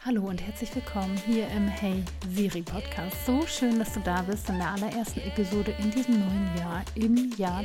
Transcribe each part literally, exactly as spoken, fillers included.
Hallo und herzlich willkommen hier im Hey Siri Podcast. So schön, dass du da bist in der allerersten Episode in diesem neuen Jahr, im Jahr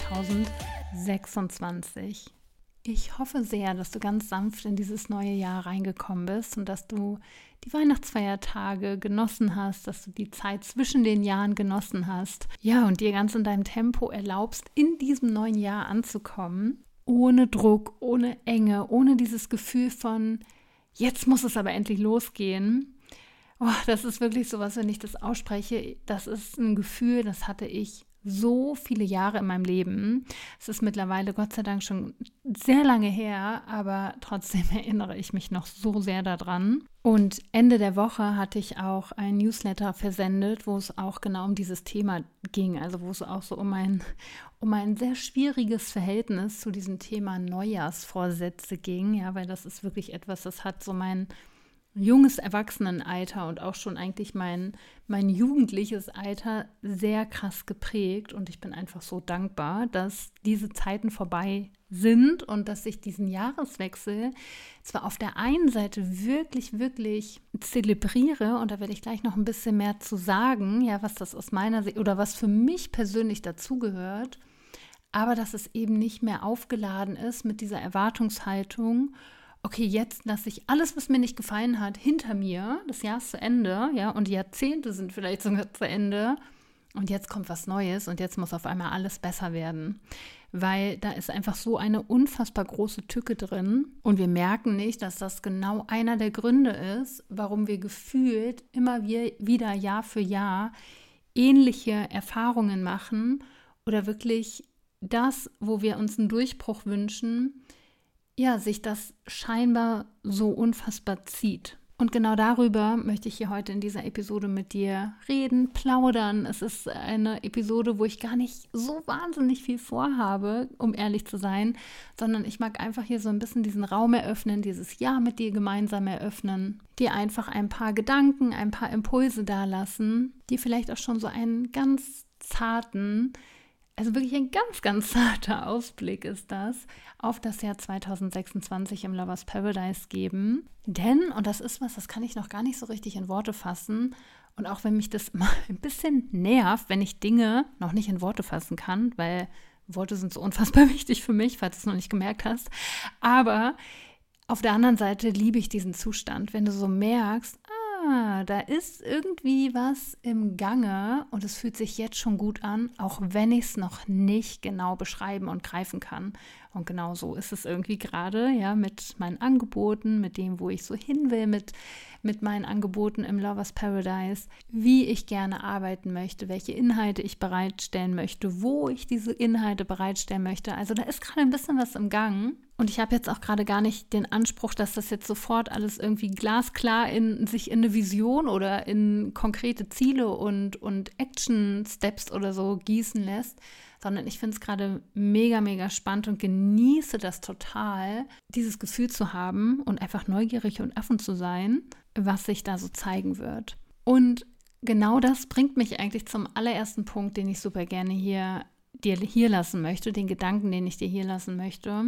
zweitausendsechsundzwanzig. Ich hoffe sehr, dass du ganz sanft in dieses neue Jahr reingekommen bist und dass du die Weihnachtsfeiertage genossen hast, dass du die Zeit zwischen den Jahren genossen hast. Ja, und dir ganz in deinem Tempo erlaubst, in diesem neuen Jahr anzukommen, ohne Druck, ohne Enge, ohne dieses Gefühl von jetzt muss es aber endlich losgehen. Oh, das ist wirklich sowas, wenn ich das ausspreche, das ist ein Gefühl, das hatte ich so viele Jahre in meinem Leben. Es ist mittlerweile Gott sei Dank schon sehr lange her, aber trotzdem erinnere ich mich noch so sehr daran. Und Ende der Woche hatte ich auch ein Newsletter versendet, wo es auch genau um dieses Thema ging, also wo es auch so um ein, um ein sehr schwieriges Verhältnis zu diesem Thema Neujahrsvorsätze ging, ja, weil das ist wirklich etwas, das hat so mein junges Erwachsenenalter und auch schon eigentlich mein, mein jugendliches Alter sehr krass geprägt. Und ich bin einfach so dankbar, dass diese Zeiten vorbei sind und dass ich diesen Jahreswechsel zwar auf der einen Seite wirklich, wirklich zelebriere, und da werde ich gleich noch ein bisschen mehr zu sagen, ja, was das aus meiner Sicht oder was für mich persönlich dazugehört, aber dass es eben nicht mehr aufgeladen ist mit dieser Erwartungshaltung, okay, jetzt lasse ich alles, was mir nicht gefallen hat, hinter mir, das Jahr ist zu Ende, ja, und die Jahrzehnte sind vielleicht sogar zu Ende und jetzt kommt was Neues und jetzt muss auf einmal alles besser werden, weil da ist einfach so eine unfassbar große Tücke drin und wir merken nicht, dass das genau einer der Gründe ist, warum wir gefühlt immer wieder Jahr für Jahr ähnliche Erfahrungen machen oder wirklich das, wo wir uns einen Durchbruch wünschen, ja, sich das scheinbar so unfassbar zieht. Und genau darüber möchte ich hier heute in dieser Episode mit dir reden, plaudern. Es ist eine Episode, wo ich gar nicht so wahnsinnig viel vorhabe, um ehrlich zu sein, sondern ich mag einfach hier so ein bisschen diesen Raum eröffnen, dieses Jahr mit dir gemeinsam eröffnen, dir einfach ein paar Gedanken, ein paar Impulse dalassen, die vielleicht auch schon so einen ganz zarten, also wirklich ein ganz, ganz zarter Ausblick ist das, auf das Jahr zweitausendsechsundzwanzig im Lovers Paradise geben. Denn, und das ist was, das kann ich noch gar nicht so richtig in Worte fassen, und auch wenn mich das immer ein bisschen nervt, wenn ich Dinge noch nicht in Worte fassen kann, weil Worte sind so unfassbar wichtig für mich, falls du es noch nicht gemerkt hast. Aber auf der anderen Seite liebe ich diesen Zustand, wenn du so merkst, Ah, da ist irgendwie was im Gange und es fühlt sich jetzt schon gut an, auch wenn ich es noch nicht genau beschreiben und greifen kann. Und genau so ist es irgendwie gerade, ja, mit meinen Angeboten, mit dem, wo ich so hin will, mit, mit meinen Angeboten im Lovers Paradise, wie ich gerne arbeiten möchte, welche Inhalte ich bereitstellen möchte, wo ich diese Inhalte bereitstellen möchte. Also da ist gerade ein bisschen was im Gang. Und ich habe jetzt auch gerade gar nicht den Anspruch, dass das jetzt sofort alles irgendwie glasklar in sich in eine Vision oder in konkrete Ziele und, und Action-Steps oder so gießen lässt, sondern ich finde es gerade mega, mega spannend und genieße das total, dieses Gefühl zu haben und einfach neugierig und offen zu sein, was sich da so zeigen wird. Und genau das bringt mich eigentlich zum allerersten Punkt, den ich super gerne hier dir hier lassen möchte, den Gedanken, den ich dir hier lassen möchte,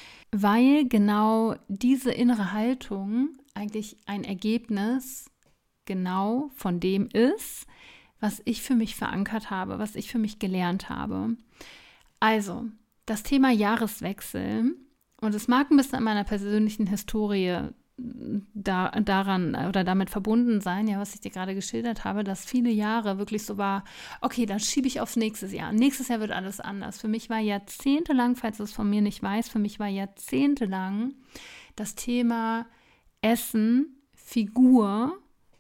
weil genau diese innere Haltung eigentlich ein Ergebnis genau von dem ist, was ich für mich verankert habe, was ich für mich gelernt habe. Also, das Thema Jahreswechsel, und es mag ein bisschen an meiner persönlichen Historie da, daran oder damit verbunden sein, ja, was ich dir gerade geschildert habe, dass viele Jahre wirklich so war, okay, dann schiebe ich aufs nächste Jahr. Nächstes Jahr wird alles anders. Für mich war jahrzehntelang, falls du es von mir nicht weißt, für mich war jahrzehntelang das Thema Essen, Figur,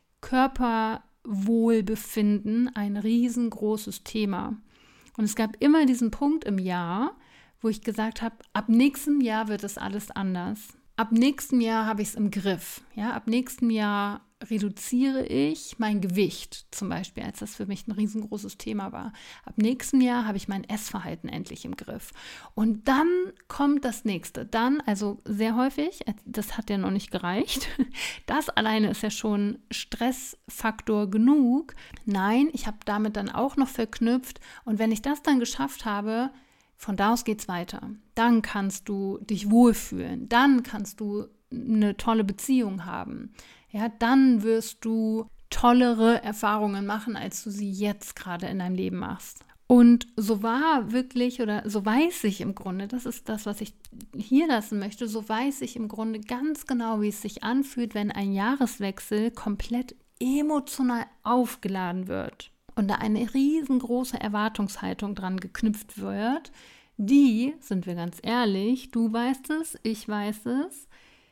Körperwohlbefinden ein riesengroßes Thema. Und es gab immer diesen Punkt im Jahr, wo ich gesagt habe, ab nächstem Jahr wird es alles anders. Ab nächstem Jahr habe ich es im Griff. Ja, ab nächstem Jahr reduziere ich mein Gewicht, zum Beispiel, als das für mich ein riesengroßes Thema war. Ab nächstem Jahr habe ich mein Essverhalten endlich im Griff. Und dann kommt das Nächste. Dann, also sehr häufig, das hat ja noch nicht gereicht, das alleine ist ja schon Stressfaktor genug. Nein, ich habe damit dann auch noch verknüpft, und wenn ich das dann geschafft habe, von da aus geht's weiter. Dann kannst du dich wohlfühlen. Dann kannst du eine tolle Beziehung haben. ja, dann wirst du tollere Erfahrungen machen, als du sie jetzt gerade in deinem Leben machst. Und so war wirklich, oder so weiß ich im Grunde, das ist das, was ich hier lassen möchte, so weiß ich im Grunde ganz genau, wie es sich anfühlt, wenn ein Jahreswechsel komplett emotional aufgeladen wird und da eine riesengroße Erwartungshaltung dran geknüpft wird, die, sind wir ganz ehrlich, du weißt es, ich weiß es,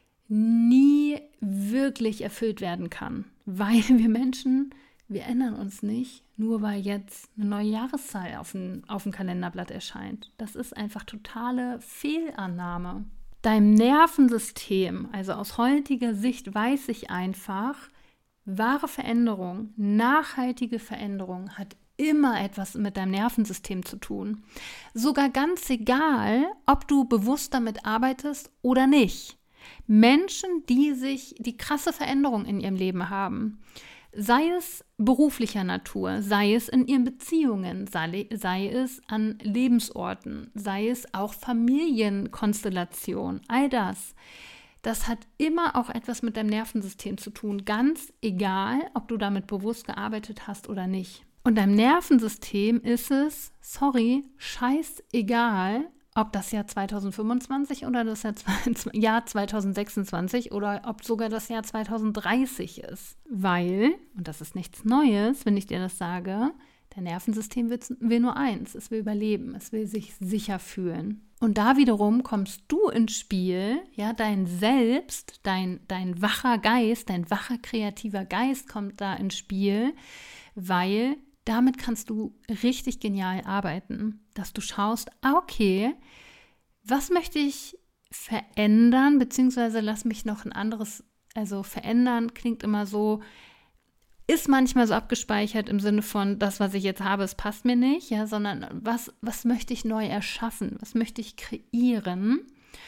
nie wirklich erfüllt werden kann, weil wir Menschen, wir ändern uns nicht, nur weil jetzt eine neue Jahreszahl auf dem, auf dem Kalenderblatt erscheint. Das ist einfach totale Fehlannahme. Deinem Nervensystem, also aus heutiger Sicht weiß ich einfach, wahre Veränderung, nachhaltige Veränderung hat immer etwas mit deinem Nervensystem zu tun. Sogar ganz egal, ob du bewusst damit arbeitest oder nicht. Menschen, die sich die krasse Veränderung in ihrem Leben haben, sei es beruflicher Natur, sei es in ihren Beziehungen, sei, sei es an Lebensorten, sei es auch Familienkonstellation, all das. Das hat immer auch etwas mit deinem Nervensystem zu tun, ganz egal, ob du damit bewusst gearbeitet hast oder nicht. Und deinem Nervensystem ist es, sorry, scheißegal, ob das Jahr zwanzig fünfundzwanzig oder das Jahr zwanzig sechsundzwanzig oder ob sogar das Jahr zwanzig dreißig ist. Weil, und das ist nichts Neues, wenn ich dir das sage, dein Nervensystem will, will nur eins, es will überleben, es will sich sicher fühlen. Und da wiederum kommst du ins Spiel, ja, dein Selbst, dein, dein wacher Geist, dein wacher kreativer Geist kommt da ins Spiel, weil damit kannst du richtig genial arbeiten, dass du schaust, ah, okay, was möchte ich verändern, beziehungsweise lass mich noch ein anderes, also verändern klingt immer so, ist manchmal so abgespeichert im Sinne von, das, was ich jetzt habe, es passt mir nicht, ja, sondern was, was möchte ich neu erschaffen, was möchte ich kreieren?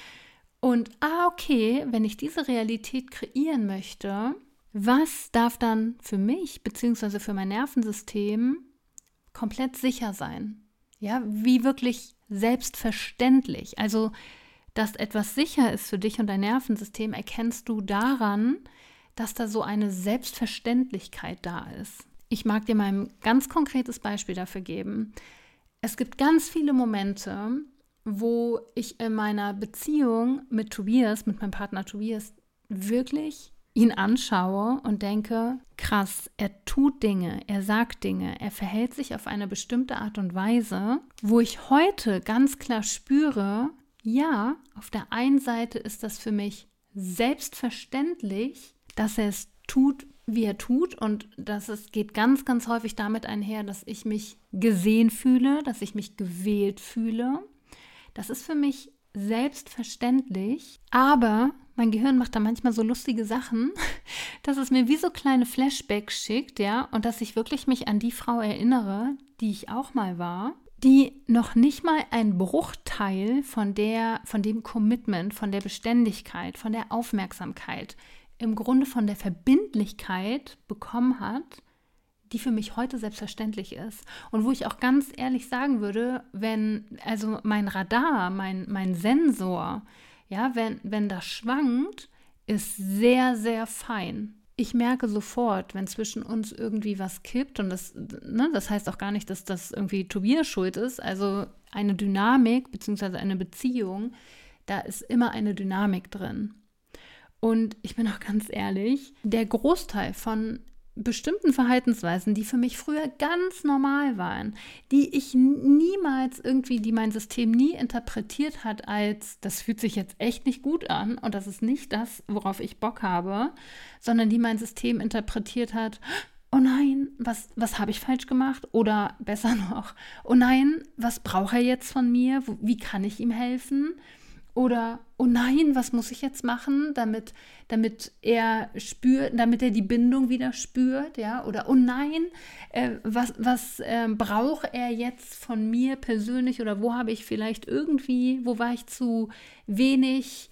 Und, ah, okay, wenn ich diese Realität kreieren möchte, was darf dann für mich, beziehungsweise für mein Nervensystem komplett sicher sein? Ja, wie wirklich selbstverständlich. Also, dass etwas sicher ist für dich und dein Nervensystem, erkennst du daran, dass da so eine Selbstverständlichkeit da ist. Ich mag dir mal ein ganz konkretes Beispiel dafür geben. Es gibt ganz viele Momente, wo ich in meiner Beziehung mit Tobias, mit meinem Partner Tobias, wirklich ihn anschaue und denke, krass, er tut Dinge, er sagt Dinge, er verhält sich auf eine bestimmte Art und Weise, wo ich heute ganz klar spüre, ja, auf der einen Seite ist das für mich selbstverständlich, dass er es tut, wie er tut, und dass es geht ganz, ganz häufig damit einher, dass ich mich gesehen fühle, dass ich mich gewählt fühle. Das ist für mich selbstverständlich, aber mein Gehirn macht da manchmal so lustige Sachen, dass es mir wie so kleine Flashbacks schickt, ja, und dass ich wirklich mich an die Frau erinnere, die ich auch mal war, die noch nicht mal ein Bruchteil von der, von dem Commitment, von der Beständigkeit, von der Aufmerksamkeit, im Grunde von der Verbindlichkeit bekommen hat, die für mich heute selbstverständlich ist. Und wo ich auch ganz ehrlich sagen würde, wenn, also mein Radar, mein, mein Sensor, ja, wenn, wenn das schwankt, ist sehr, sehr fein. Ich merke sofort, wenn zwischen uns irgendwie was kippt, und das, ne, das heißt auch gar nicht, dass das irgendwie Tobias schuld ist, also eine Dynamik bzw. eine Beziehung, da ist immer eine Dynamik drin. Und ich bin auch ganz ehrlich, der Großteil von bestimmten Verhaltensweisen, die für mich früher ganz normal waren, die ich niemals irgendwie, die mein System nie interpretiert hat als, das fühlt sich jetzt echt nicht gut an und das ist nicht das, worauf ich Bock habe, sondern die mein System interpretiert hat, oh nein, was, was habe ich falsch gemacht? Oder besser noch, oh nein, was braucht er jetzt von mir? Wie kann ich ihm helfen? Oder, oh nein, was muss ich jetzt machen, damit, damit er spürt, damit er die Bindung wieder spürt, ja? Oder, oh nein, äh, was, was äh, braucht er jetzt von mir persönlich, oder wo habe ich vielleicht irgendwie, wo war ich zu wenig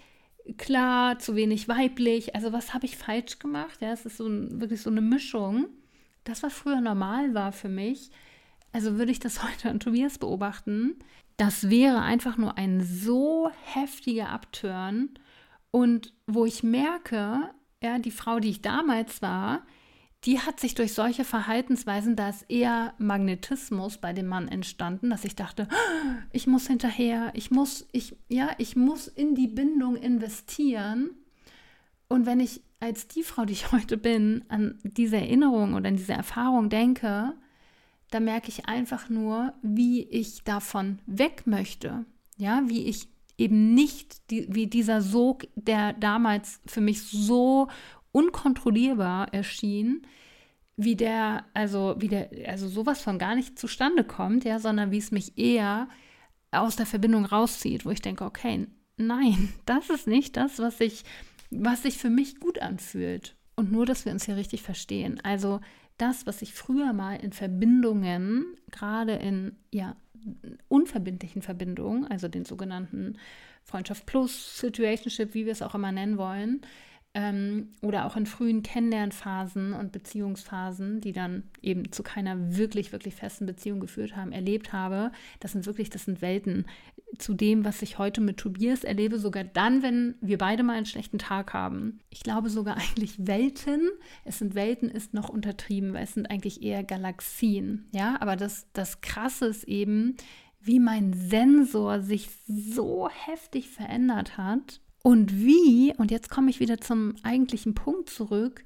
klar, zu wenig weiblich, also was habe ich falsch gemacht? Ja, es ist so ein, wirklich so eine Mischung. Das, was früher normal war für mich, also würde ich das heute an Tobias beobachten, das wäre einfach nur ein so heftiger Upturn, und wo ich merke, ja, die Frau, die ich damals war, die hat sich durch solche Verhaltensweisen, da ist eher Magnetismus bei dem Mann entstanden, dass ich dachte, ich muss hinterher, ich muss, ich, ja, ich muss in die Bindung investieren. Und wenn ich als die Frau, die ich heute bin, an diese Erinnerung oder an diese Erfahrung denke, da merke ich einfach nur, wie ich davon weg möchte. Ja, wie ich eben nicht, die, wie dieser Sog, der damals für mich so unkontrollierbar erschien, wie der, also wie der, also sowas von gar nicht zustande kommt, ja, sondern wie es mich eher aus der Verbindung rauszieht, wo ich denke, okay, nein, das ist nicht das, was ich, was sich für mich gut anfühlt. Und nur, dass wir uns hier richtig verstehen. Also das, was ich früher mal in Verbindungen, gerade in ja, unverbindlichen Verbindungen, also den sogenannten Freundschaft plus, Situationship, wie wir es auch immer nennen wollen, ähm, oder auch in frühen Kennenlernphasen und Beziehungsphasen, die dann eben zu keiner wirklich, wirklich festen Beziehung geführt haben, erlebt habe. Das sind wirklich, das sind Welten zu dem, was ich heute mit Tobias erlebe, sogar dann, wenn wir beide mal einen schlechten Tag haben. Ich glaube sogar eigentlich Welten. Es sind Welten, ist noch untertrieben, weil es sind eigentlich eher Galaxien. Ja, aber das, das Krasse ist eben, wie mein Sensor sich so heftig verändert hat und wie, und jetzt komme ich wieder zum eigentlichen Punkt zurück,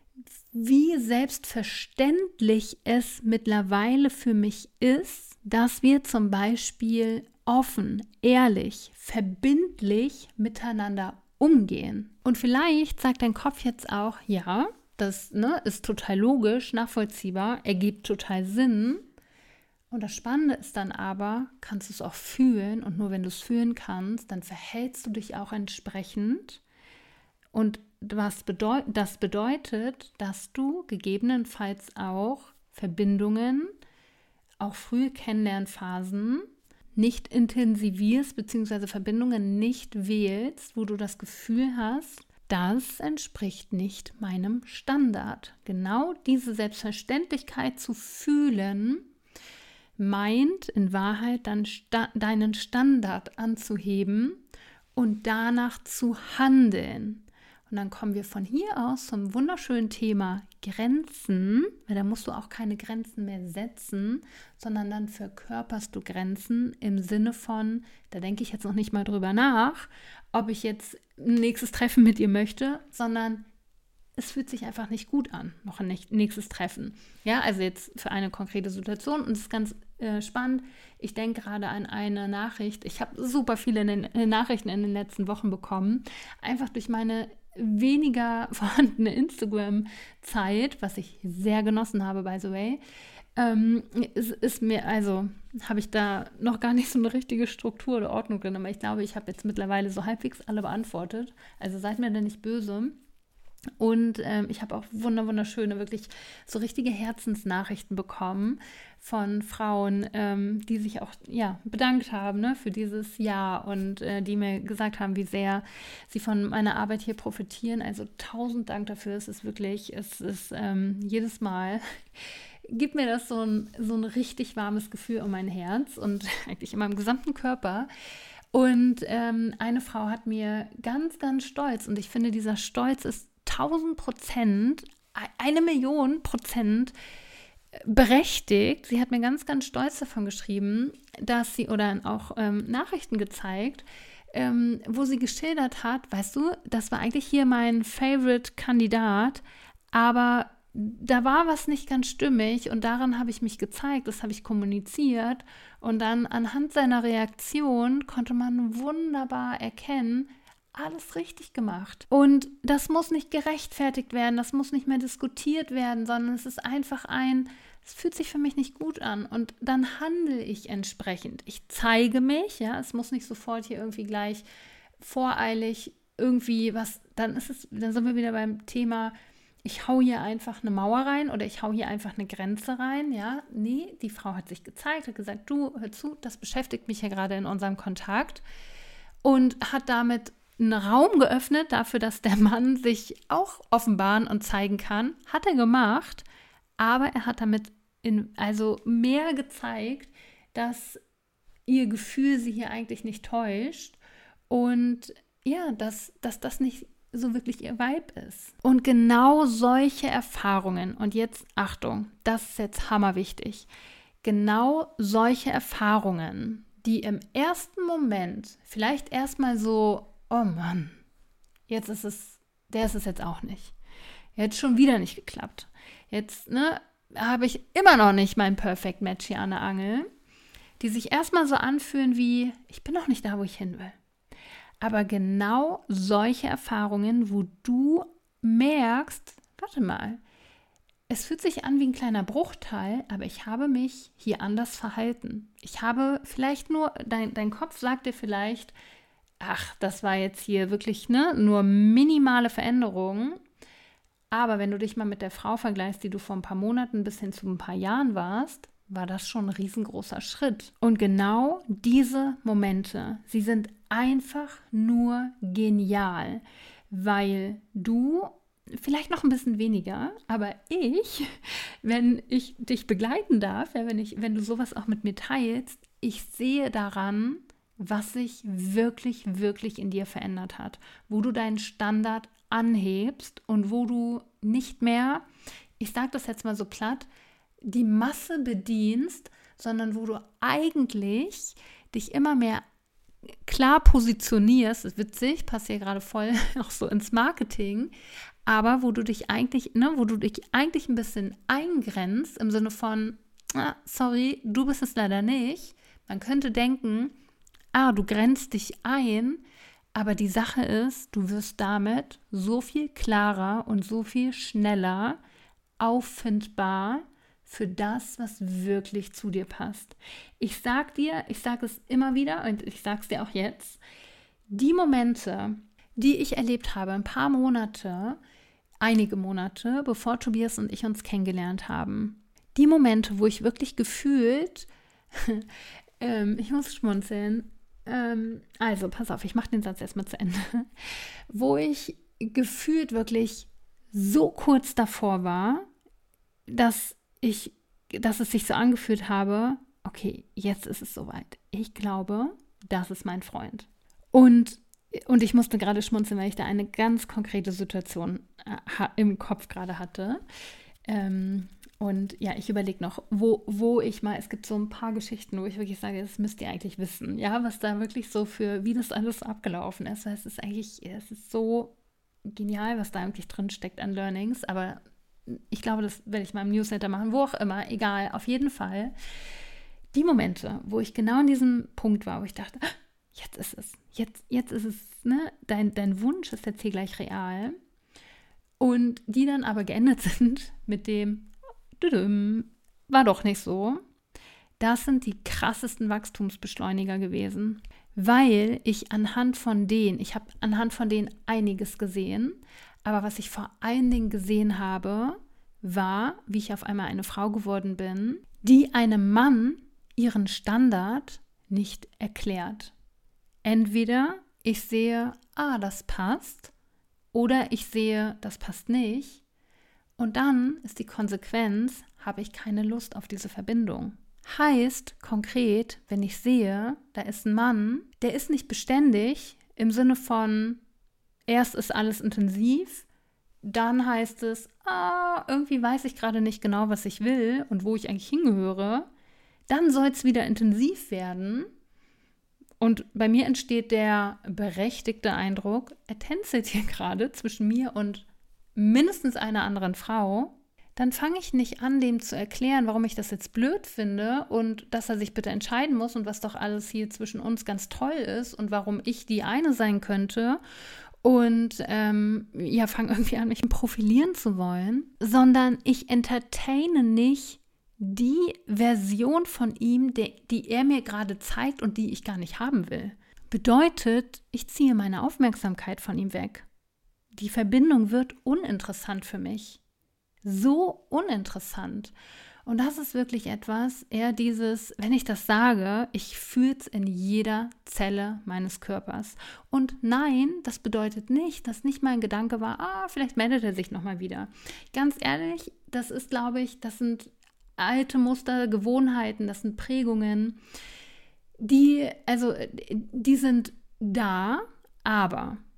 wie selbstverständlich es mittlerweile für mich ist, dass wir zum Beispiel offen, ehrlich, verbindlich miteinander umgehen. Und vielleicht sagt dein Kopf jetzt auch, ja, das ne, ist total logisch, nachvollziehbar, ergibt total Sinn. Und das Spannende ist dann aber, kannst du es auch fühlen und nur wenn du es fühlen kannst, dann verhältst du dich auch entsprechend. Und was bedeut- das bedeutet, dass du gegebenenfalls auch Verbindungen, auch frühe Kennenlernphasen nicht intensivierst, beziehungsweise Verbindungen nicht wählst, wo du das Gefühl hast, das entspricht nicht meinem Standard. Genau diese Selbstverständlichkeit zu fühlen, meint in Wahrheit dann sta- deinen Standard anzuheben und danach zu handeln. Und dann kommen wir von hier aus zum wunderschönen Thema Grenzen, weil da musst du auch keine Grenzen mehr setzen, sondern dann verkörperst du Grenzen im Sinne von, da denke ich jetzt noch nicht mal drüber nach, ob ich jetzt ein nächstes Treffen mit ihr möchte, sondern es fühlt sich einfach nicht gut an, noch ein nächstes Treffen. Ja, also jetzt für eine konkrete Situation und es ist ganz äh, spannend. Ich denke gerade an eine Nachricht. Ich habe super viele in den, in den Nachrichten in den letzten Wochen bekommen, einfach durch meine weniger vorhandene Instagram-Zeit, was ich sehr genossen habe, by the way, ähm, ist, ist mir, also habe ich da noch gar nicht so eine richtige Struktur oder Ordnung drin, aber ich glaube, ich habe jetzt mittlerweile so halbwegs alle beantwortet. Also seid mir da nicht böse. Und ähm, ich habe auch wunderschöne, wirklich so richtige Herzensnachrichten bekommen von Frauen, ähm, die sich auch ja, bedankt haben ne, für dieses Jahr und äh, die mir gesagt haben, wie sehr sie von meiner Arbeit hier profitieren. Also tausend Dank dafür. Es ist wirklich, es ist ähm, jedes Mal, gibt mir das so ein, so ein richtig warmes Gefühl um mein Herz und eigentlich in meinem gesamten Körper. Und ähm, eine Frau hat mir ganz, ganz stolz, und ich finde, dieser Stolz ist tausend Prozent, eine Million Prozent berechtigt. Sie hat mir ganz, ganz stolz davon geschrieben, dass sie, oder auch ähm, Nachrichten gezeigt, ähm, wo sie geschildert hat, weißt du, das war eigentlich hier mein Favorite-Kandidat, aber da war was nicht ganz stimmig und daran habe ich mich gezeigt, das habe ich kommuniziert und dann anhand seiner Reaktion konnte man wunderbar erkennen, alles richtig gemacht. Und das muss nicht gerechtfertigt werden, das muss nicht mehr diskutiert werden, sondern es ist einfach ein, es fühlt sich für mich nicht gut an und dann handle ich entsprechend. Ich zeige mich, ja, es muss nicht sofort hier irgendwie gleich voreilig irgendwie was, dann ist es, dann sind wir wieder beim Thema, ich hau hier einfach eine Mauer rein oder ich hau hier einfach eine Grenze rein, ja. Nee, die Frau hat sich gezeigt, hat gesagt, du, hör zu, das beschäftigt mich ja gerade in unserem Kontakt und hat damit einen Raum geöffnet dafür, dass der Mann sich auch offenbaren und zeigen kann. Hat er gemacht, aber er hat damit in, also mehr gezeigt, dass ihr Gefühl sie hier eigentlich nicht täuscht und ja, dass, dass das nicht so wirklich ihr Vibe ist. Und genau solche Erfahrungen, und jetzt Achtung, das ist jetzt hammerwichtig, genau solche Erfahrungen, die im ersten Moment vielleicht erstmal so, oh Mann, jetzt ist es, der ist es jetzt auch nicht. Jetzt schon wieder nicht geklappt. Jetzt, ne, habe ich immer noch nicht mein Perfect Match hier an der Angel, die sich erstmal so anfühlen wie, ich bin noch nicht da, wo ich hin will. Aber genau solche Erfahrungen, wo du merkst, warte mal, es fühlt sich an wie ein kleiner Bruchteil, aber ich habe mich hier anders verhalten. Ich habe vielleicht nur, dein, dein Kopf sagt dir vielleicht, ach, das war jetzt hier wirklich ne, nur minimale Veränderungen. Aber wenn du dich mal mit der Frau vergleichst, die du vor ein paar Monaten bis hin zu ein paar Jahren warst, war das schon ein riesengroßer Schritt. Und genau diese Momente, sie sind einfach nur genial, weil du, vielleicht noch ein bisschen weniger, aber ich, wenn ich dich begleiten darf, ja, wenn, ich, wenn du sowas auch mit mir teilst, ich sehe daran, was sich wirklich, wirklich in dir verändert hat, wo du deinen Standard anhebst und wo du nicht mehr, ich sage das jetzt mal so platt, die Masse bedienst, sondern wo du eigentlich dich immer mehr klar positionierst, das ist witzig, passt hier gerade voll auch so ins Marketing, aber wo du dich eigentlich, ne, wo du dich eigentlich ein bisschen eingrenzt im Sinne von, ah, sorry, du bist es leider nicht. Man könnte denken, ah, du grenzt dich ein, aber die Sache ist, du wirst damit so viel klarer und so viel schneller auffindbar für das, was wirklich zu dir passt. Ich sag dir, ich sage es immer wieder und ich sage es dir auch jetzt, die Momente, die ich erlebt habe, ein paar Monate, einige Monate, bevor Tobias und ich uns kennengelernt haben, die Momente, wo ich wirklich gefühlt, ähm, ich muss schmunzeln, ähm, also pass auf, ich mache den Satz erstmal zu Ende, wo ich gefühlt wirklich so kurz davor war, dass ich, dass es sich so angefühlt habe, okay, jetzt ist es soweit. Ich glaube, das ist mein Freund. Und, und ich musste gerade schmunzeln, weil ich da eine ganz konkrete Situation äh, im Kopf gerade hatte. Ähm, und ja, ich überlege noch, wo, wo ich mal, es gibt so ein paar Geschichten, wo ich wirklich sage, das müsst ihr eigentlich wissen, ja, was da wirklich so für, wie das alles abgelaufen ist. Weil es ist eigentlich, es ist so genial, was da eigentlich drin steckt an Learnings, aber ich glaube, das werde ich mal im Newsletter machen, wo auch immer, egal, auf jeden Fall. Die Momente, wo ich genau an diesem Punkt war, wo ich dachte, jetzt ist es, jetzt, jetzt ist es, ne, dein, dein Wunsch ist jetzt hier gleich real. Und die dann aber geendet sind mit dem, war doch nicht so. Das sind die krassesten Wachstumsbeschleuniger gewesen, weil ich anhand von denen, ich habe anhand von denen einiges gesehen, aber was ich vor allen Dingen gesehen habe, war, wie ich auf einmal eine Frau geworden bin, die einem Mann ihren Standard nicht erklärt. Entweder ich sehe, ah, das passt, oder ich sehe, das passt nicht. Und dann ist die Konsequenz, habe ich keine Lust auf diese Verbindung. Heißt konkret, wenn ich sehe, da ist ein Mann, der ist nicht beständig im Sinne von, erst ist alles intensiv, dann heißt es, ah, irgendwie weiß ich gerade nicht genau, was ich will und wo ich eigentlich hingehöre. Dann soll es wieder intensiv werden. Und bei mir entsteht der berechtigte Eindruck, er tänzelt hier gerade zwischen mir und mindestens einer anderen Frau. Dann fange ich nicht an, dem zu erklären, warum ich das jetzt blöd finde und dass er sich bitte entscheiden muss und was doch alles hier zwischen uns ganz toll ist und warum ich die eine sein könnte. Und ähm, ja, fange irgendwie an, mich profilieren zu wollen, sondern ich entertaine nicht die Version von ihm, die, die er mir gerade zeigt und die ich gar nicht haben will. Bedeutet, ich ziehe meine Aufmerksamkeit von ihm weg. Die Verbindung wird uninteressant für mich. So uninteressant. Und das ist wirklich etwas, eher dieses, wenn ich das sage, ich fühle es in jeder Zelle meines Körpers. Und nein, das bedeutet nicht, dass nicht mein Gedanke war, ah, vielleicht meldet er sich nochmal wieder. Ganz ehrlich, das ist, glaube ich, das sind alte Muster, Gewohnheiten, das sind Prägungen, die, also, die sind da, aber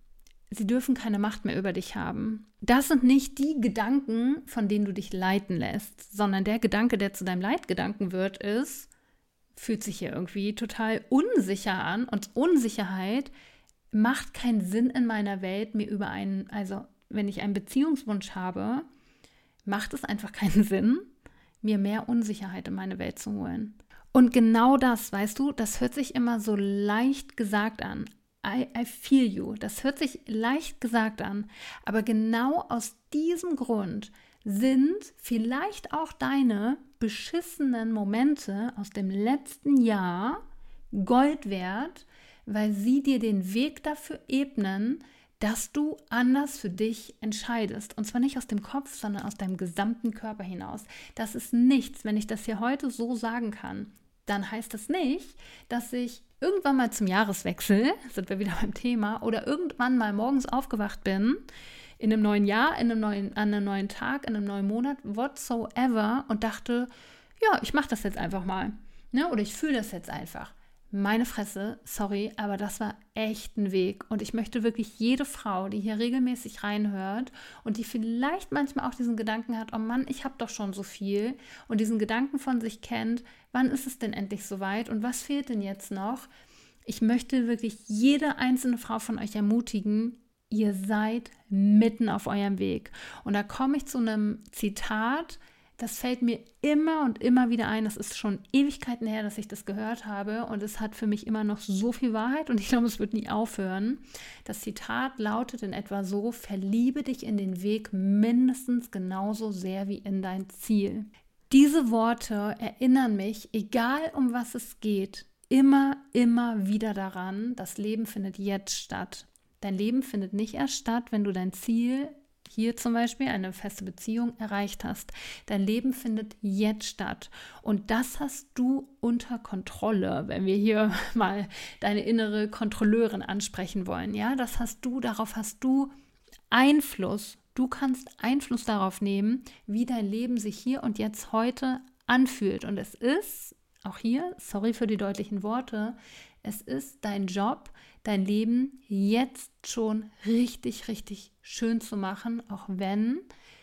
sie dürfen keine Macht mehr über dich haben. Das sind nicht die Gedanken, von denen du dich leiten lässt, sondern der Gedanke, der zu deinem Leitgedanken wird, ist, fühlt sich hier irgendwie total unsicher an und Unsicherheit macht keinen Sinn in meiner Welt, mir über einen, also wenn ich einen Beziehungswunsch habe, macht es einfach keinen Sinn, mir mehr Unsicherheit in meine Welt zu holen. Und genau das, weißt du, das hört sich immer so leicht gesagt an. I, I feel you. Das hört sich leicht gesagt an. Aber genau aus diesem Grund sind vielleicht auch deine beschissenen Momente aus dem letzten Jahr Gold wert, weil sie dir den Weg dafür ebnen, dass du anders für dich entscheidest. Und zwar nicht aus dem Kopf, sondern aus deinem gesamten Körper hinaus. Das ist nichts, wenn ich das hier heute so sagen kann, dann heißt das nicht, dass ich irgendwann mal zum Jahreswechsel, sind wir wieder beim Thema, oder irgendwann mal morgens aufgewacht bin, in einem neuen Jahr, in einem neuen, an einem neuen Tag, in einem neuen Monat, whatsoever, und dachte, ja, ich mache das jetzt einfach mal. Ne? Oder ich fühle das jetzt einfach. Meine Fresse, sorry, aber das war echt ein Weg. Und ich möchte wirklich jede Frau, die hier regelmäßig reinhört und die vielleicht manchmal auch diesen Gedanken hat, oh Mann, ich habe doch schon so viel und diesen Gedanken von sich kennt, wann ist es denn endlich soweit und was fehlt denn jetzt noch? Ich möchte wirklich jede einzelne Frau von euch ermutigen, ihr seid mitten auf eurem Weg. Und da komme ich zu einem Zitat, das fällt mir immer und immer wieder ein. Das ist schon Ewigkeiten her, dass ich das gehört habe. Und es hat für mich immer noch so viel Wahrheit. Und ich glaube, es wird nie aufhören. Das Zitat lautet in etwa so: Verliebe dich in den Weg mindestens genauso sehr wie in dein Ziel. Diese Worte erinnern mich, egal um was es geht, immer, immer wieder daran, das Leben findet jetzt statt. Dein Leben findet nicht erst statt, wenn du dein Ziel, hier zum Beispiel eine feste Beziehung, erreicht hast. Dein Leben findet jetzt statt. Und das hast du unter Kontrolle, wenn wir hier mal deine innere Kontrolleurin ansprechen wollen. Ja, das hast du, darauf hast du Einfluss. Du kannst Einfluss darauf nehmen, wie dein Leben sich hier und jetzt heute anfühlt. Und es ist, auch hier, sorry für die deutlichen Worte, es ist dein Job, dein Leben jetzt schon richtig, richtig schön zu machen, auch wenn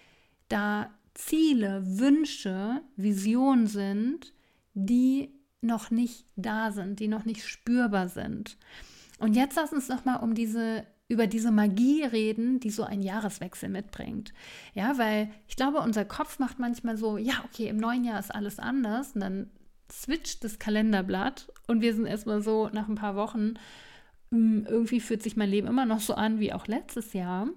da Ziele, Wünsche, Visionen sind, die noch nicht da sind, die noch nicht spürbar sind. Und jetzt lass uns noch mal um diese, über diese Magie reden, die so ein Jahreswechsel mitbringt. Ja, weil ich glaube, unser Kopf macht manchmal so, ja, okay, im neuen Jahr ist alles anders und dann switcht das Kalenderblatt und wir sind erstmal so nach ein paar Wochen, irgendwie fühlt sich mein Leben immer noch so an wie auch letztes Jahr.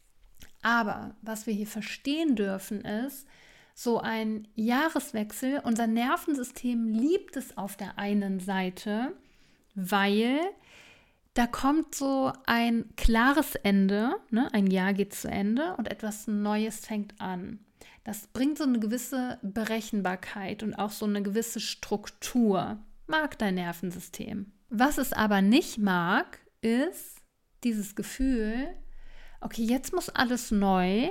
Aber was wir hier verstehen dürfen ist, so ein Jahreswechsel, unser Nervensystem liebt es auf der einen Seite, weil da kommt so ein klares Ende, ne? Ein Jahr geht zu Ende und etwas Neues fängt an. Das bringt so eine gewisse Berechenbarkeit und auch so eine gewisse Struktur. Mag dein Nervensystem. Was es aber nicht mag, ist dieses Gefühl, okay, jetzt muss alles neu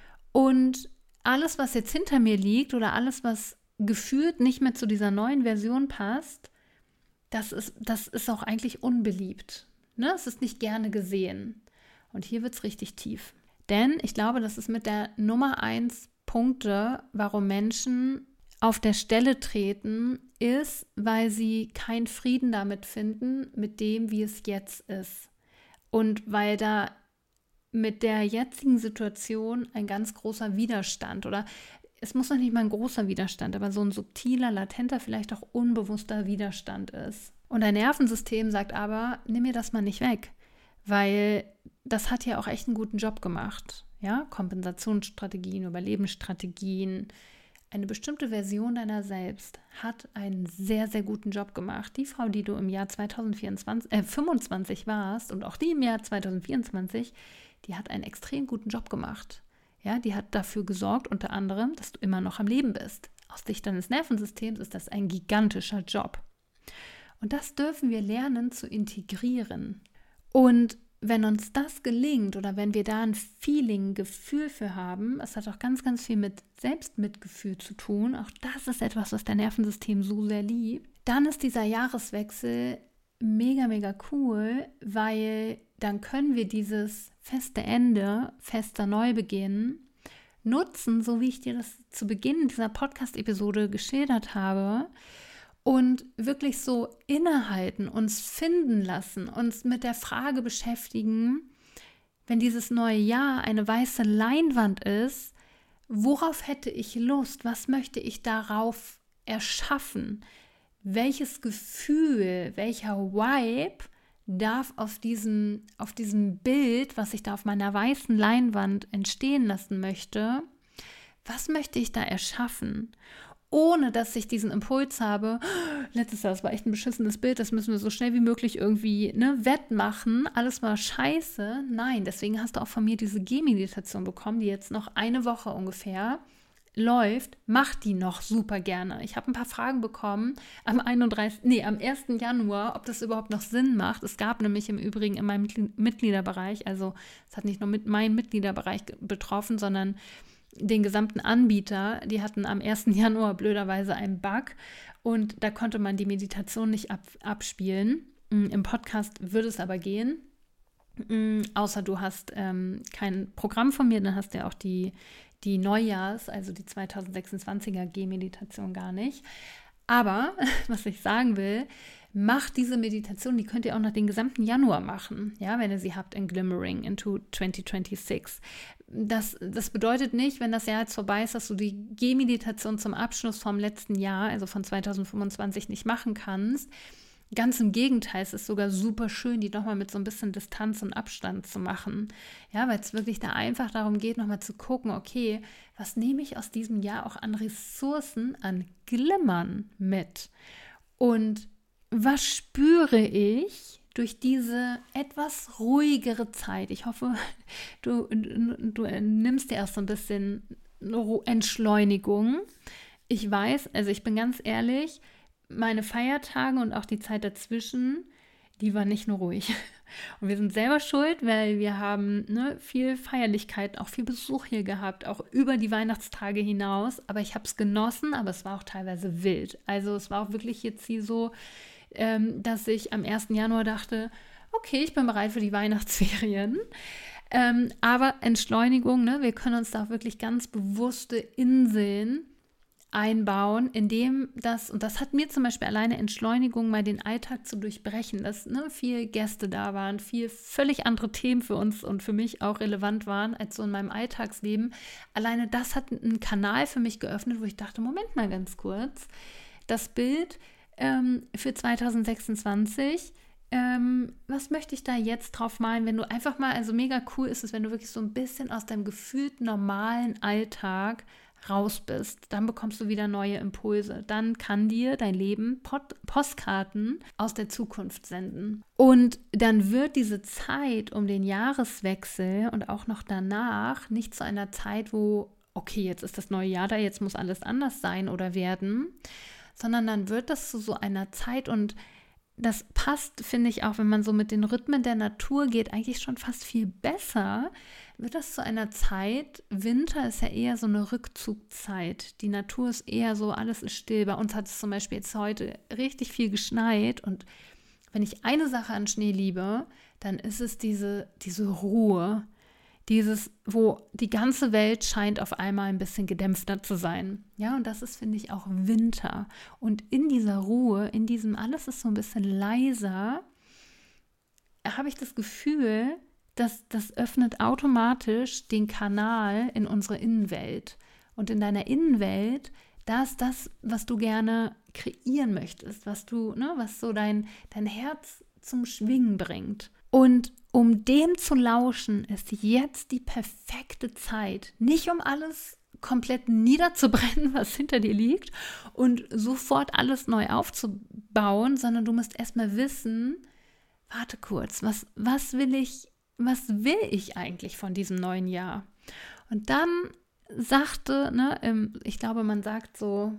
und alles, was jetzt hinter mir liegt oder alles, was gefühlt nicht mehr zu dieser neuen Version passt, das ist, das ist auch eigentlich unbeliebt. Ne? Es ist nicht gerne gesehen. Und hier wird es richtig tief. Denn ich glaube, das ist mit der Nummer eins Punkte, warum Menschen auf der Stelle treten, ist, weil sie keinen Frieden damit finden, mit dem, wie es jetzt ist. Und weil da mit der jetzigen Situation ein ganz großer Widerstand oder es muss noch nicht mal ein großer Widerstand, aber so ein subtiler, latenter, vielleicht auch unbewusster Widerstand ist. Und dein Nervensystem sagt aber, nimm mir das mal nicht weg, weil das hat ja auch echt einen guten Job gemacht. Ja, Kompensationsstrategien, Überlebensstrategien. Eine bestimmte Version deiner selbst hat einen sehr, sehr guten Job gemacht. Die Frau, die du im Jahr zweitausendvierundzwanzig, äh, fünfundzwanzig warst und auch die im Jahr zweitausendvierundzwanzig, die hat einen extrem guten Job gemacht. Ja, die hat dafür gesorgt, unter anderem, dass du immer noch am Leben bist. Aus Sicht deines Nervensystems ist das ein gigantischer Job. Und das dürfen wir lernen zu integrieren. Und wenn uns das gelingt oder wenn wir da ein Feeling, ein Gefühl für haben, es hat auch ganz, ganz viel mit Selbstmitgefühl zu tun, auch das ist etwas, was dein Nervensystem so sehr liebt, dann ist dieser Jahreswechsel mega, mega cool, weil dann können wir dieses feste Ende, fester Neubeginn nutzen, so wie ich dir das zu Beginn dieser Podcast-Episode geschildert habe, und wirklich so innehalten, uns finden lassen, uns mit der Frage beschäftigen, wenn dieses neue Jahr eine weiße Leinwand ist, worauf hätte ich Lust? Was möchte ich darauf erschaffen? Welches Gefühl, welcher Vibe darf auf diesem, auf diesem Bild, was ich da auf meiner weißen Leinwand entstehen lassen möchte, was möchte ich da erschaffen? Ohne dass ich diesen Impuls habe, letztes Jahr, das war echt ein beschissenes Bild, das müssen wir so schnell wie möglich irgendwie ne, wettmachen, alles war scheiße. Nein, deswegen hast du auch von mir diese Gehmeditation bekommen, die jetzt noch eine Woche ungefähr läuft. Mach die noch super gerne. Ich habe ein paar Fragen bekommen am einunddreißigsten Nee, am ersten Januar, ob das überhaupt noch Sinn macht. Es gab nämlich im Übrigen in meinem Mitgliederbereich, also es hat nicht nur mit meinen Mitgliederbereich betroffen, sondern den gesamten Anbieter, die hatten am ersten Januar blöderweise einen Bug und da konnte man die Meditation nicht ab, abspielen. Im Podcast würde es aber gehen, außer du hast ähm, kein Programm von mir, dann hast du ja auch die, die Neujahrs-, also die zweitausendsechsundzwanziger Gehmeditation gar nicht. Aber, was ich sagen will, macht diese Meditation, die könnt ihr auch noch den gesamten Januar machen, ja, wenn ihr sie habt in Glimmering into twenty twenty-six. Das, das bedeutet nicht, wenn das Jahr jetzt vorbei ist, dass du die Gehmeditation zum Abschluss vom letzten Jahr, also von zweitausendfünfundzwanzig, nicht machen kannst. Ganz im Gegenteil, es ist sogar super schön, die nochmal mit so ein bisschen Distanz und Abstand zu machen. Ja, weil es wirklich da einfach darum geht, nochmal zu gucken, okay, was nehme ich aus diesem Jahr auch an Ressourcen, an Glimmern mit? Und was spüre ich durch diese etwas ruhigere Zeit? Ich hoffe, du, du nimmst dir erst so ein bisschen Entschleunigung. Ich weiß, also ich bin ganz ehrlich, meine Feiertage und auch die Zeit dazwischen, die war nicht nur ruhig. Und wir sind selber schuld, weil wir haben ne, viel Feierlichkeit, auch viel Besuch hier gehabt, auch über die Weihnachtstage hinaus. Aber ich habe es genossen, aber es war auch teilweise wild. Also es war auch wirklich jetzt hier so, ähm, dass ich am ersten Januar dachte, okay, ich bin bereit für die Weihnachtsferien. Ähm, aber Entschleunigung, ne, wir können uns da auch wirklich ganz bewusste Inseln einbauen, indem das, und das hat mir zum Beispiel alleine Entschleunigung, mal den Alltag zu durchbrechen, dass ne, viele Gäste da waren, viel völlig andere Themen für uns und für mich auch relevant waren, als so in meinem Alltagsleben. Alleine das hat einen Kanal für mich geöffnet, wo ich dachte, Moment mal ganz kurz, das Bild ähm, für zweitausendsechsundzwanzig, ähm, was möchte ich da jetzt drauf malen, wenn du einfach mal, also mega cool ist es, wenn du wirklich so ein bisschen aus deinem gefühlt normalen Alltag raus bist, dann bekommst du wieder neue Impulse. Dann kann dir dein Leben Pod- Postkarten aus der Zukunft senden. Und dann wird diese Zeit um den Jahreswechsel und auch noch danach nicht zu einer Zeit, wo, okay, jetzt ist das neue Jahr da, jetzt muss alles anders sein oder werden, sondern dann wird das zu so einer Zeit, und das passt, finde ich, auch wenn man so mit den Rhythmen der Natur geht, eigentlich schon fast viel besser, wird das zu einer Zeit, Winter ist ja eher so eine Rückzugszeit. Die Natur ist eher so, alles ist still. Bei uns hat es zum Beispiel jetzt heute richtig viel geschneit, und wenn ich eine Sache an Schnee liebe, dann ist es diese, diese Ruhe, dieses, wo die ganze Welt scheint auf einmal ein bisschen gedämpfter zu sein. Ja, und das ist, finde ich, auch Winter. Und in dieser Ruhe, in diesem alles ist so ein bisschen leiser, habe ich das Gefühl, dass das öffnet automatisch den Kanal in unsere Innenwelt. Und in deiner Innenwelt, da ist das, was du gerne kreieren möchtest, was du, ne, was so dein, dein Herz zum Schwingen bringt. Und um dem zu lauschen, ist jetzt die perfekte Zeit. Nicht um alles komplett niederzubrennen, was hinter dir liegt, und sofort alles neu aufzubauen, sondern du musst erstmal wissen, warte kurz, was, was will ich, was will ich eigentlich von diesem neuen Jahr? Und dann sagte, ne, ich glaube, man sagt so,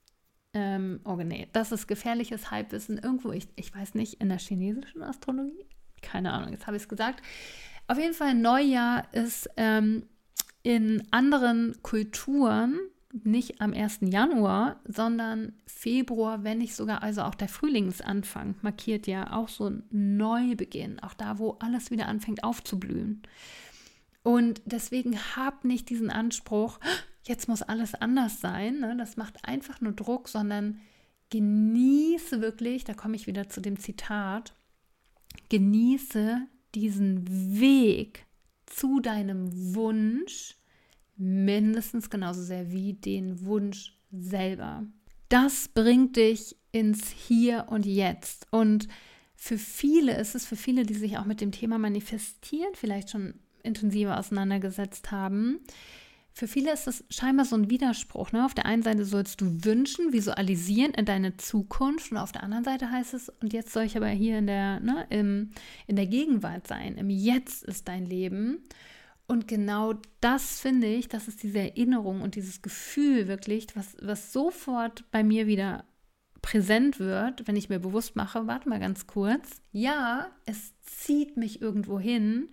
ähm, oh nee, das ist gefährliches Halbwissen irgendwo, ich, ich weiß nicht, in der chinesischen Astrologie? Keine Ahnung, jetzt habe ich es gesagt. Auf jeden Fall, Neujahr ist ähm, in anderen Kulturen, nicht am ersten Januar, sondern Februar, wenn nicht sogar, also auch der Frühlingsanfang markiert ja auch so ein Neubeginn, auch da, wo alles wieder anfängt aufzublühen. Und deswegen hab nicht diesen Anspruch, jetzt muss alles anders sein, ne? Das macht einfach nur Druck, sondern genieße wirklich, da komme ich wieder zu dem Zitat, genieße diesen Weg zu deinem Wunsch mindestens genauso sehr wie den Wunsch selber. Das bringt dich ins Hier und Jetzt. Und für viele ist es, für viele, die sich auch mit dem Thema Manifestieren vielleicht schon intensiver auseinandergesetzt haben, für viele ist es scheinbar so ein Widerspruch. Ne? Auf der einen Seite sollst du wünschen, visualisieren in deine Zukunft und auf der anderen Seite heißt es, und jetzt soll ich aber hier in der, ne, im, in der Gegenwart sein, im Jetzt ist dein Leben. Und genau das finde ich, das ist diese Erinnerung und dieses Gefühl wirklich, was, was sofort bei mir wieder präsent wird, wenn ich mir bewusst mache, warte mal ganz kurz, ja, es zieht mich irgendwo hin,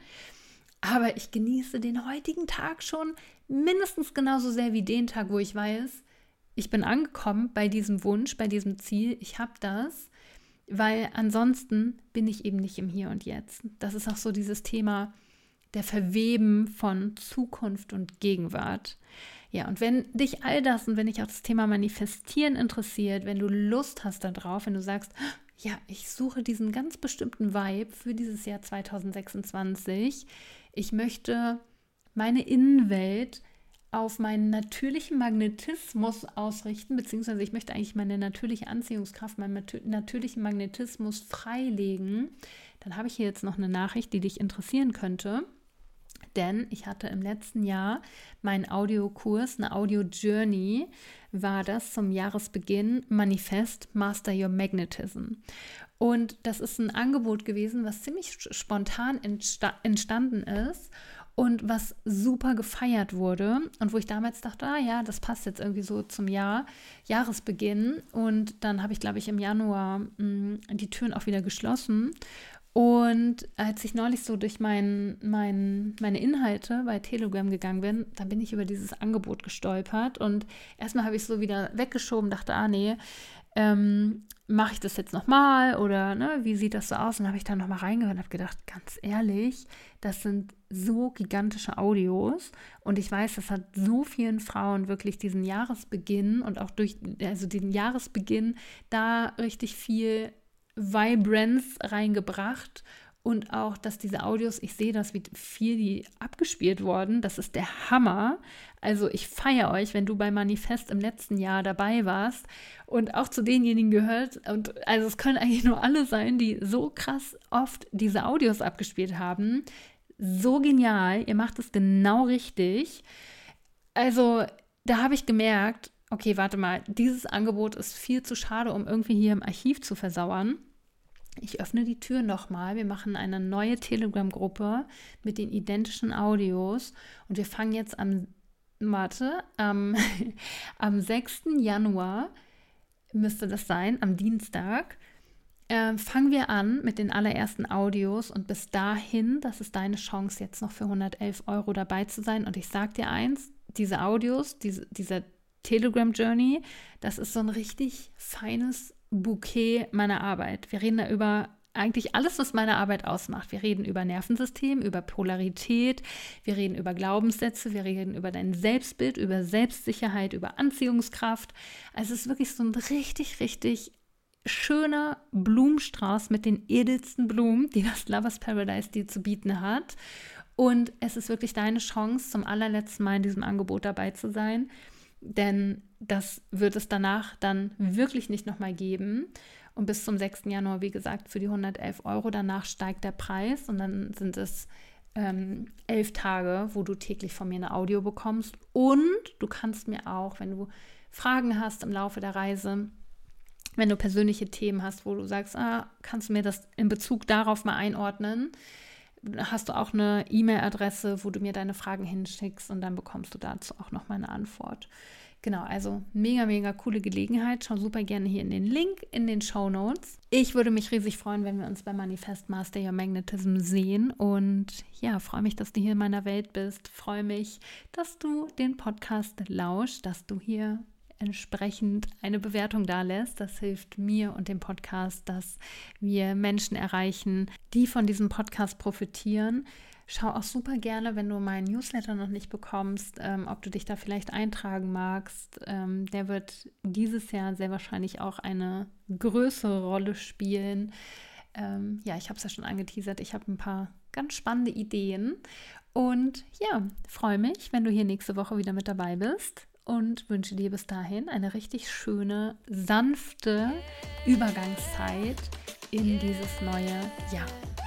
aber ich genieße den heutigen Tag schon mindestens genauso sehr wie den Tag, wo ich weiß, ich bin angekommen bei diesem Wunsch, bei diesem Ziel, ich habe das, weil ansonsten bin ich eben nicht im Hier und Jetzt. Das ist auch so dieses Thema der Verweben von Zukunft und Gegenwart. Ja, und wenn dich all das und wenn dich auch das Thema Manifestieren interessiert, wenn du Lust hast darauf, wenn du sagst, ja, ich suche diesen ganz bestimmten Vibe für dieses Jahr zwanzig sechsundzwanzig, ich möchte meine Innenwelt auf meinen natürlichen Magnetismus ausrichten, beziehungsweise ich möchte eigentlich meine natürliche Anziehungskraft, meinen natürlichen Magnetismus freilegen, dann habe ich hier jetzt noch eine Nachricht, die dich interessieren könnte. Denn ich hatte im letzten Jahr meinen Audiokurs, eine Audio-Journey, war das zum Jahresbeginn, Manifest Master Your Magnetism. Und das ist ein Angebot gewesen, was ziemlich spontan entsta- entstanden ist und was super gefeiert wurde. Und wo ich damals dachte, ah ja, das passt jetzt irgendwie so zum Jahr, Jahresbeginn. Und dann habe ich, glaube ich, im Januar mh, die Türen auch wieder geschlossen. Und als ich neulich so durch mein, mein, meine Inhalte bei Telegram gegangen bin, dann bin ich über dieses Angebot gestolpert und erstmal habe ich es so wieder weggeschoben, dachte, ah nee, ähm, mache ich das jetzt nochmal oder ne, wie sieht das so aus? Und habe ich dann nochmal reingehört und habe gedacht, ganz ehrlich, das sind so gigantische Audios und ich weiß, das hat so vielen Frauen wirklich diesen Jahresbeginn und auch durch, also den Jahresbeginn da richtig viel Vibranz reingebracht und auch, dass diese Audios, ich sehe das, wie viel die abgespielt wurden, das ist der Hammer. Also ich feiere euch, wenn du bei Manifest im letzten Jahr dabei warst und auch zu denjenigen gehört und also es können eigentlich nur alle sein, die so krass oft diese Audios abgespielt haben. So genial, ihr macht es genau richtig. Also da habe ich gemerkt, okay, warte mal, dieses Angebot ist viel zu schade, um irgendwie hier im Archiv zu versauern. Ich öffne die Tür nochmal. Wir machen eine neue Telegram-Gruppe mit den identischen Audios und wir fangen jetzt am, warte, am, am sechsten Januar, müsste das sein, am Dienstag, äh, fangen wir an mit den allerersten Audios und bis dahin, das ist deine Chance, jetzt noch für hundertelf Euro dabei zu sein. Und ich sage dir eins, diese Audios, diese, dieser Telegram-Journey, das ist so ein richtig feines Bouquet meiner Arbeit. Wir reden da über eigentlich alles, was meine Arbeit ausmacht. Wir reden über Nervensystem, über Polarität, wir reden über Glaubenssätze, wir reden über dein Selbstbild, über Selbstsicherheit, über Anziehungskraft. Also es ist wirklich so ein richtig, richtig schöner Blumenstrauß mit den edelsten Blumen, die das Lovers Paradise dir zu bieten hat. Und es ist wirklich deine Chance, zum allerletzten Mal in diesem Angebot dabei zu sein. Denn das wird es danach dann wirklich nicht nochmal geben. Und bis zum sechsten Januar, wie gesagt, für die hundertelf Euro. Danach steigt der Preis und dann sind es ähm, elf Tage, wo du täglich von mir eine Audio bekommst. Und du kannst mir auch, wenn du Fragen hast im Laufe der Reise, wenn du persönliche Themen hast, wo du sagst, ah, kannst du mir das in Bezug darauf mal einordnen, hast du auch eine E-Mail-Adresse, wo du mir deine Fragen hinschickst und dann bekommst du dazu auch noch mal eine Antwort. Genau, also mega, mega coole Gelegenheit. Schau super gerne hier in den Link in den Shownotes. Ich würde mich riesig freuen, wenn wir uns bei Manifest Master Your Magnetism sehen. Und ja, freue mich, dass du hier in meiner Welt bist. Freue mich, dass du den Podcast lauschst, dass du hier entsprechend eine Bewertung dalässt. Das hilft mir und dem Podcast, dass wir Menschen erreichen, die von diesem Podcast profitieren. Schau auch super gerne, wenn du meinen Newsletter noch nicht bekommst, ähm, ob du dich da vielleicht eintragen magst. Ähm, der wird dieses Jahr sehr wahrscheinlich auch eine größere Rolle spielen. Ähm, ja, ich habe es ja schon angeteasert. Ich habe ein paar ganz spannende Ideen. Und ja, freue mich, wenn du hier nächste Woche wieder mit dabei bist. Und wünsche dir bis dahin eine richtig schöne, sanfte Übergangszeit in dieses neue Jahr.